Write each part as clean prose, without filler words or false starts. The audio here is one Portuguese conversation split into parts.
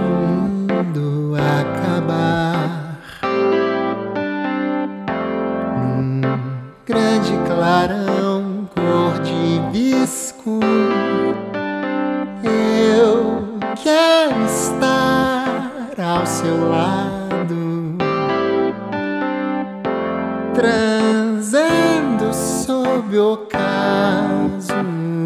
mundo acabar num grande clarão cor de visco, eu quero estar ao seu lado, transando sob o ocaso.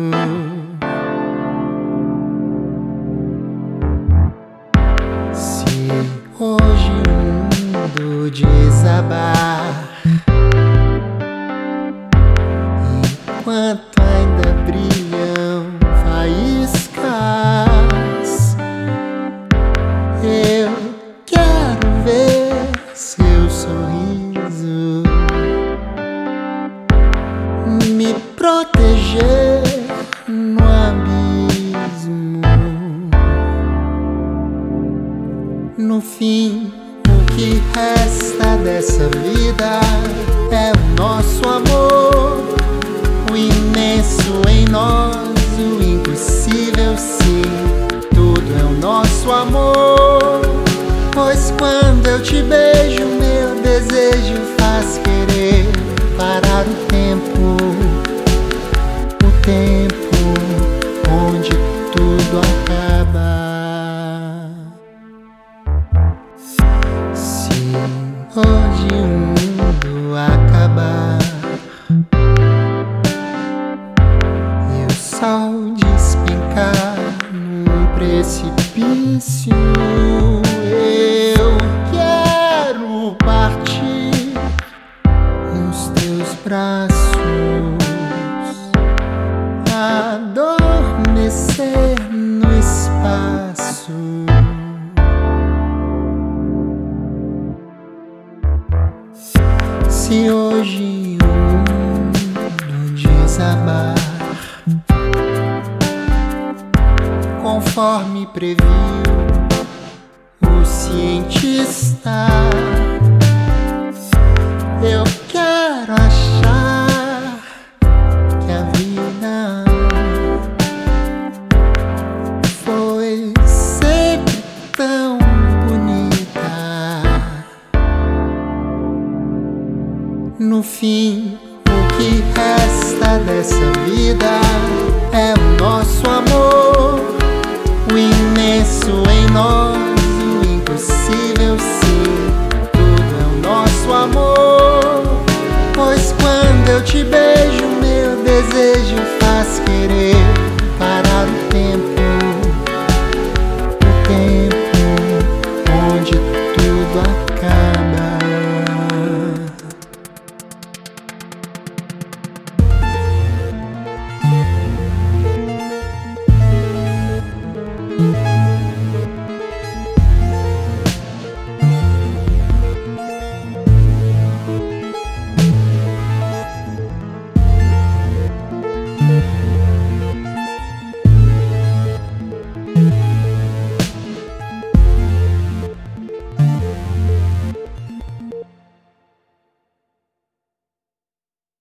Se hoje o mundo desabar, enquanto ainda brilham faíscas, eu quero ver seu sorriso me proteger no abismo. No fim, o que resta dessa vida é o nosso amor, o imenso em nós, o impossível sim, tudo é o nosso amor. Pois quando eu te beijo, meu desejo faz querer parar o tempo onde tudo acaba. Se hoje o mundo acabar e o sol despencar num precipício, eu quero partir nos teus braços, adormecer no espaço. Se hoje o mundo desabar, conforme previu o cientista, eu quero achar que a vida foi sempre tão bonita. No fim, o que resta dessa vida é o nosso amor,